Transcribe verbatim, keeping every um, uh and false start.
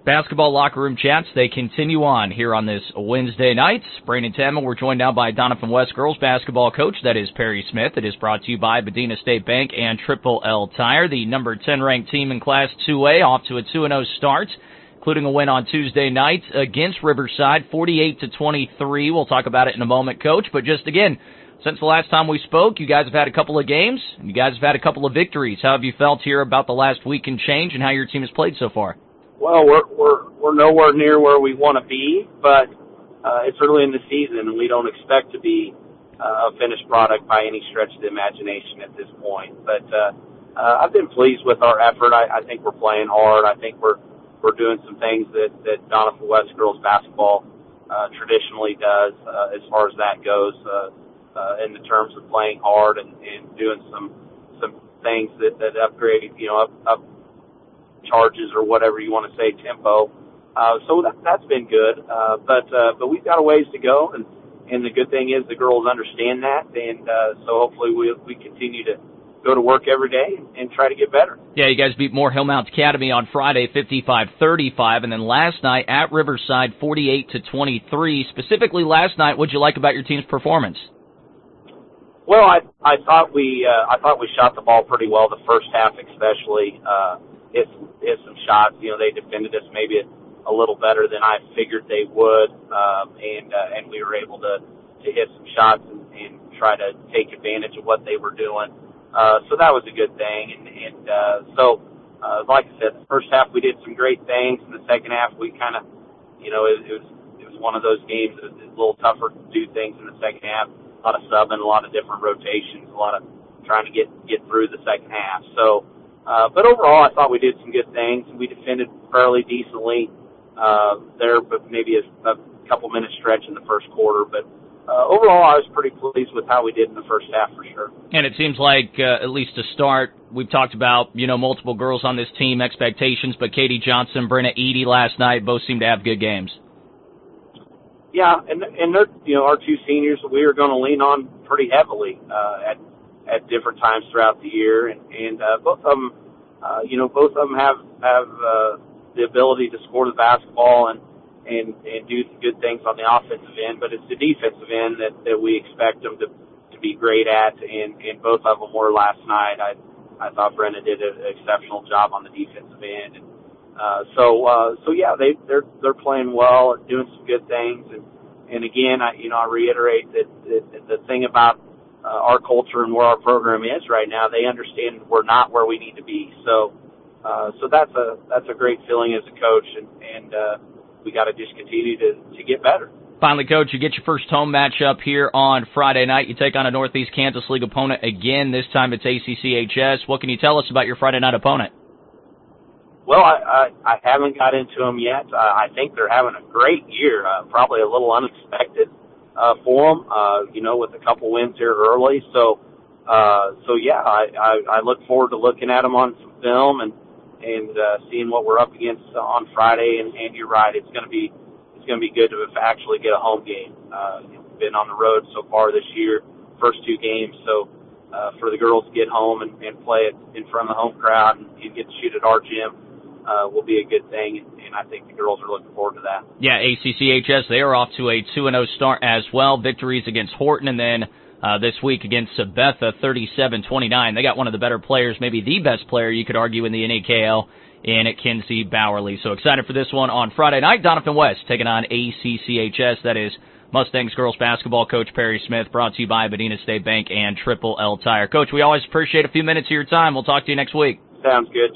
Basketball locker room chats, they continue on here on this Wednesday night. Brandon Tamma, we're joined now by Doniphan West girls basketball coach, that is Perry Smith. It is brought to you by Medina State Bank and Triple L Tire, the number ten ranked team in Class two A, off to a two and oh start, including a win on Tuesday night against Riverside, forty-eight to twenty-three. We'll talk about it in a moment, Coach, but just again, since the last time we spoke, you guys have had a couple of games, and you guys have had a couple of victories. How have you felt here about the last week and change and how your team has played so far? Well, we're we're we're nowhere near where we want to be, but uh, it's early in the season, and we don't expect to be uh, a finished product by any stretch of the imagination at this point. But uh, uh, I've been pleased with our effort. I, I think we're playing hard. I think we're we're doing some things that that Doniphan West girls basketball uh, traditionally does uh, as far as that goes, uh, uh, in the terms of playing hard and, and doing some some things that that upgrade, you know, up up. charges or whatever you want to say, tempo. Uh, so that, that's been good. Uh, but, uh, but we've got a ways to go. And, and the good thing is the girls understand that. And, uh, so hopefully we, we continue to go to work every day and, and try to get better. Yeah, you guys beat Moore Hillmount Academy on Friday, fifty-five thirty-five. And then last night at Riverside, forty-eight to twenty-three. Specifically last night, what'd you like about your team's performance? Well, I, I thought we, uh, I thought we shot the ball pretty well the first half, especially, uh, Hit, hit some shots. You know, they defended us maybe a, a little better than I figured they would, um, and uh, and we were able to, to hit some shots and, and try to take advantage of what they were doing. Uh, so that was a good thing. And, and uh, so, uh, like I said, the first half we did some great things. In the second half, we kind of, you know, it, it was it was one of those games that was a little tougher to do things in the second half. A lot of subbing, a lot of different rotations, a lot of trying to get get through the second half. So. Uh, but overall, I thought we did some good things. We defended fairly decently uh, there, but maybe a, a couple minute stretch in the first quarter. But uh, overall, I was pretty pleased with how we did in the first half for sure. And it seems like, uh, at least to start, we've talked about, you know, multiple girls on this team, expectations, but Katie Johnson, Brenna Eady last night both seem to have good games. Yeah, and and they're, you know, our two seniors we are going to lean on pretty heavily uh, at at different times throughout the year, and, and uh, both of them, uh, you know, both of them have have uh, the ability to score the basketball and and and do good things on the offensive end, but it's the defensive end that, that we expect them to to be great at, and, and both of them were last night. I I thought Brenna did an exceptional job on the defensive end, and uh, so uh, so yeah, they they're they're playing well, doing some good things, and and again, I you know I reiterate that, that the thing about Uh, our culture and where our program is right now, they understand we're not where we need to be. So, uh, so that's a that's a great feeling as a coach, and, and uh, we got to just continue to, to get better. Finally, Coach, you get your first home matchup here on Friday night. You take on a Northeast Kansas League opponent again. This time it's A C C H S. What can you tell us about your Friday night opponent? Well, I, I, I haven't got into them yet. Uh, I think they're having a great year, uh, probably a little unexpected. Uh, for them, uh, you know, with a couple wins here early. So, uh, so yeah, I, I, I look forward to looking at them on some film and, and, uh, seeing what we're up against on Friday. And, and you're right, it's going to be, it's going to be good to actually get a home game. Uh, we've been on the road so far this year, first two games. So, uh, for the girls to get home and, and play it in front of the home crowd and, and get to shoot at our gym, uh, will be a good thing. And I think the girls are looking forward to that. Yeah, A C C H S, they are off to a two and oh start as well. Victories against Horton, and then uh, this week against Sabetha, thirty-seven twenty-nine. They got one of the better players, maybe the best player you could argue in the N A K L, in Kinsey Bowerly. So excited for this one on Friday night. Doniphan West taking on A C C H S. That is Mustangs girls basketball coach Perry Smith, brought to you by Medina State Bank and Triple L Tire. Coach, we always appreciate a few minutes of your time. We'll talk to you next week. Sounds good.